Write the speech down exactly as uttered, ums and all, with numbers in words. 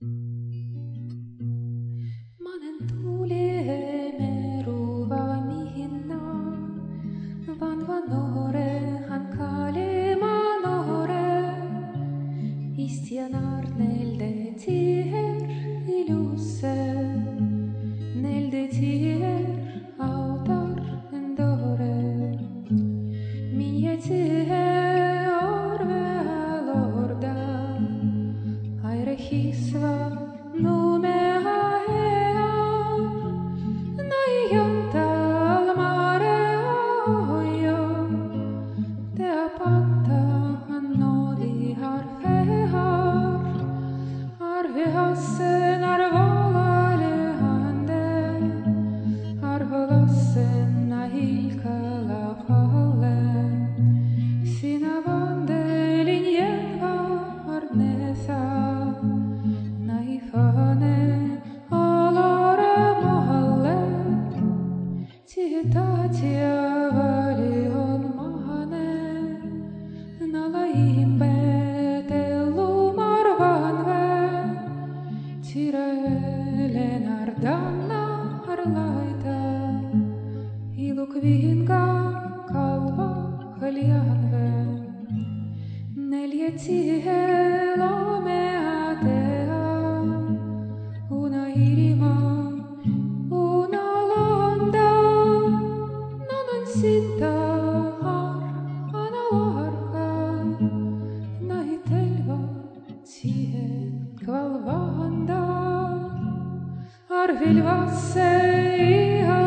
Manen tuuli meruva mihinna, van vanore han kali manore, istianar nelde tiher ilusse, nelde tiher autar endore, minje tiher orve lorda, aire hisva nume Hassen ar volale hande, ar holassen a hilka la falle, sina vande linjeva ar nesa, na ifane alore mohalle, tihtatia vali on mahane, nala imbe Lenardanna arlaita, ilukvinga kalva haljanve, neljetihe lomeatea, una irima, una londa, nanan sinta har analarka, naitelva tihe kvalvanda. Arvilvasse i